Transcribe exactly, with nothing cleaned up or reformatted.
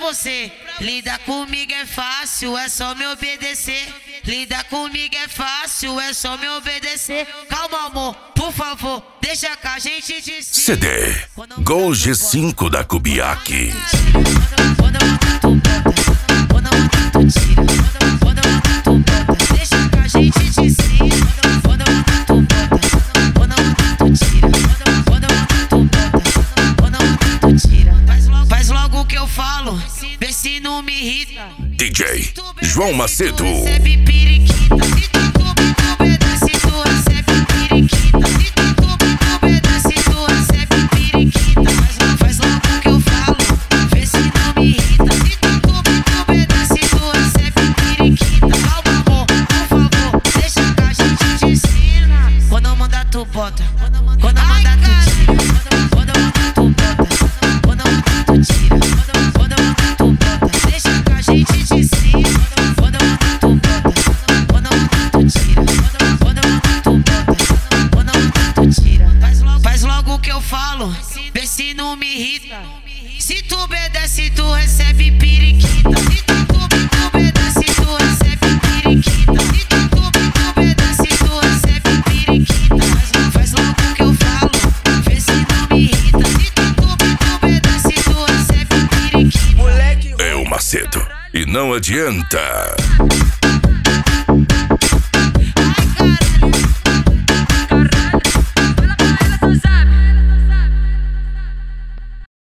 você. Lidar comigo é fácil, é só me obedecer. Lidar comigo é fácil, é só me obedecer. Calma, amor, por favor, deixa que a gente te C D Gol G cinco da Kubiak. Quando eu mando tu bota, quando eu mando tu tira. Quando eu mando tu bota, deixa que a gente te ensina. Quando eu mando tu bota, quando eu mando tu tira. Quando eu mando tu bota, quando eu mando tu tira. Faz logo o que eu falo, vê se não me irrita. D J João Macedo. Recebe periquita, se tu obedece, tu recebe periquita. Se tu obedece, tu recebe periquita. Faz logo o que eu falo, vê se não me irrita. Se tu obedece, tu recebe periquita. Calma, amor, por favor, deixa que a gente te ensina. Quando eu mandar tu bota, quando eu mandar tu tira. Quando eu mandar tu bota, quando eu mandar tu tira. Quando eu mandar tu bota, deixa que a gente te ensina. Quando eu mandar tu bota, quando eu mandar tu tira. Quando eu mandar tu bota, quando eu mandar tu tira. Faz logo o que eu falo, vê se não me irrita. Se tu obedece, tu recebe periquita. Se tu obedece, tu recebe periquita. Se tu obedece, tu recebe periquita. Faz logo o que eu falo, vê se não me irrita. Se tu obedece, tu recebe periquita. É o Macedo e não adianta.